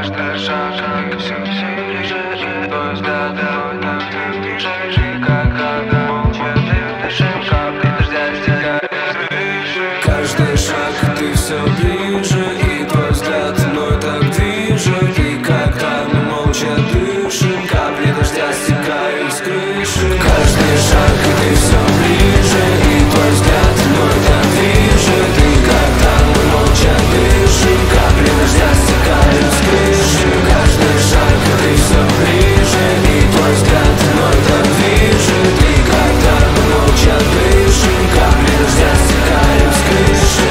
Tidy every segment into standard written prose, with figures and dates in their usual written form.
Каждый шаг все ближе, и твой взгляд ближе. Когда молча дышим, капли дождя стекают с крыши. Каждый шаг ты все ближе, и твой взгляд мной так движет. И когда мы молча дышим, капли дождя стекают с крыши. Каждый шаг ты все ближе, и твой взгляд мной так движет. И когда мы молча дышим, капли дождя стекают с крыши. Каждый шаг ты все ближе, и твой взгляд мной так движет. И когда мы молча дышим, капли дождя стекают с крыши.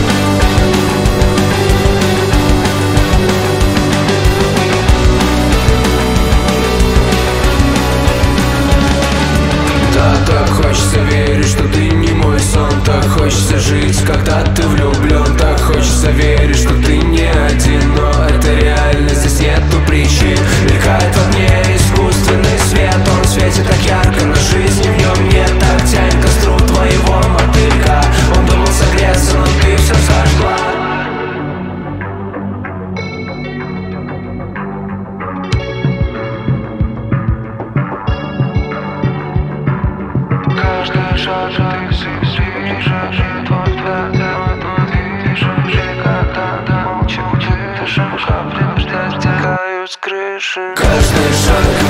Так хочется верить, что ты не мой сон. Так хочется жить, когда ты влюблен. Так хочется верить, что ты не один. Но это реальность, здесь нету причин. Мелькает во мне искусственный свет. Он светит так ярко, но жизни в нем нет. Так тянет к костру твоего мотылька. Он думал согреться, но ты все сожгла. Каждый шаг ты все ближе, и твой взгляд мой движет. И когда молча дышим, капли дождя стекают с крыши. Каждый шаг